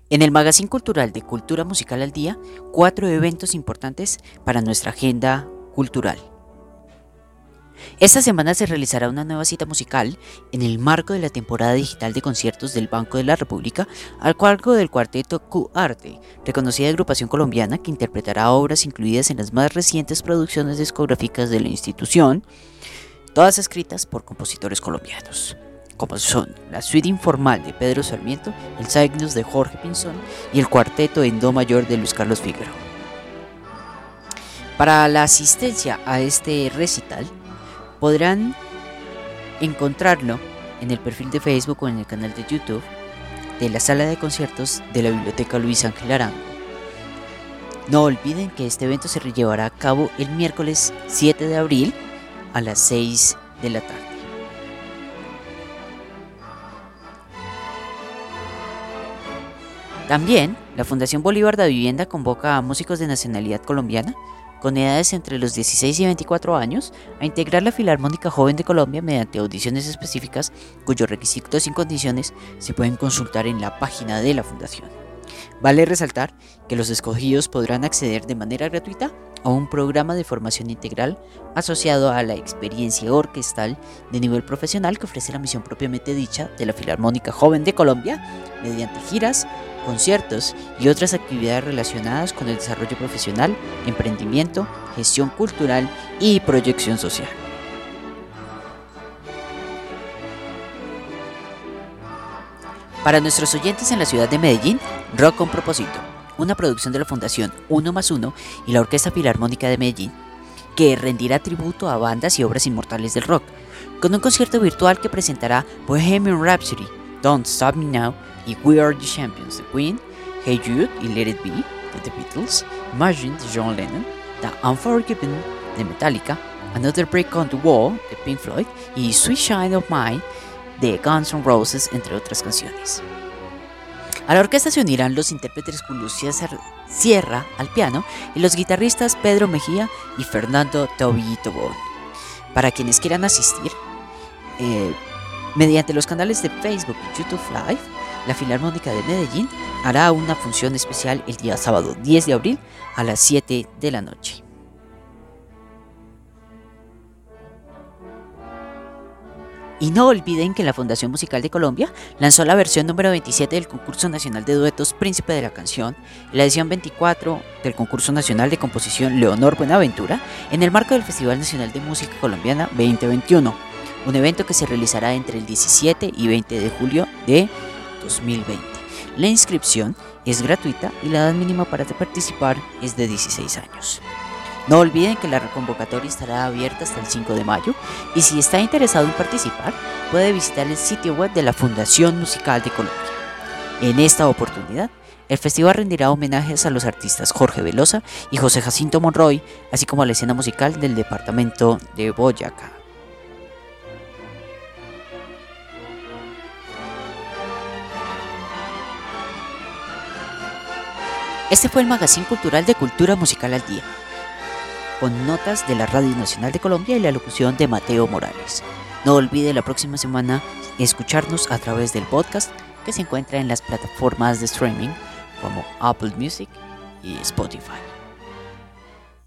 En el Magazine Cultural de Cultura Musical al Día, 4 eventos importantes para nuestra agenda cultural. Esta semana se realizará una nueva cita musical en el marco de la temporada digital de conciertos del Banco de la República al cargo del cuarteto Q-Arte, reconocida agrupación colombiana que interpretará obras incluidas en las más recientes producciones discográficas de la institución, todas escritas por compositores colombianos, como son la suite informal de Pedro Sarmiento, el Cygnus de Jorge Pinzón y el cuarteto en do mayor de Luis Carlos Figueroa. Para la asistencia a este recital, podrán encontrarlo en el perfil de Facebook o en el canal de YouTube de la sala de conciertos de la Biblioteca Luis Ángel Arango. No olviden que este evento se llevará a cabo el miércoles 7 de abril a las 6 de la tarde. También, la Fundación Bolívar de Vivienda convoca a músicos de nacionalidad colombiana con edades entre los 16 y 24 años a integrar la Filarmónica Joven de Colombia mediante audiciones específicas cuyos requisitos y condiciones se pueden consultar en la página de la Fundación. Vale resaltar que los escogidos podrán acceder de manera gratuita a un programa de formación integral asociado a la experiencia orquestal de nivel profesional que ofrece la misión propiamente dicha de la Filarmónica Joven de Colombia mediante giras, conciertos y otras actividades relacionadas con el desarrollo profesional, emprendimiento, gestión cultural y proyección social. Para nuestros oyentes en la ciudad de Medellín, Rock con Propósito, una producción de la Fundación 1+1 y la Orquesta Filarmónica de Medellín, que rendirá tributo a bandas y obras inmortales del rock, con un concierto virtual que presentará Bohemian Rhapsody, Don't Stop Me Now y We Are the Champions de Queen, Hey Jude y Let It Be de The Beatles, Imagine de John Lennon, The Unforgiven de Metallica, Another Brick on the Wall de Pink Floyd y Sweet Child of Mine de Guns N' Roses, entre otras canciones. A la orquesta se unirán los intérpretes Julio César Sierra al piano y los guitarristas Pedro Mejía y Fernando Toby Tobón. Para quienes quieran asistir, mediante los canales de Facebook y YouTube Live, la Filarmónica de Medellín hará una función especial el día sábado 10 de abril a las 7 de la noche. Y no olviden que la Fundación Musical de Colombia lanzó la versión número 27 del Concurso Nacional de Duetos Príncipe de la Canción, la edición 24 del Concurso Nacional de Composición Leonor Buenaventura, en el marco del Festival Nacional de Música Colombiana 2021, un evento que se realizará entre el 17 y 20 de julio de 2020. La inscripción es gratuita y la edad mínima para participar es de 16 años. No olviden que la convocatoria estará abierta hasta el 5 de mayo y si está interesado en participar, puede visitar el sitio web de la Fundación Musical de Colombia. En esta oportunidad, el festival rendirá homenajes a los artistas Jorge Velosa y José Jacinto Monroy, así como a la escena musical del departamento de Boyacá. Este fue el Magazine Cultural de Cultura Musical al Día, con notas de la Radio Nacional de Colombia y la locución de Mateo Morales. No olvide la próxima semana escucharnos a través del podcast que se encuentra en las plataformas de streaming como Apple Music y Spotify.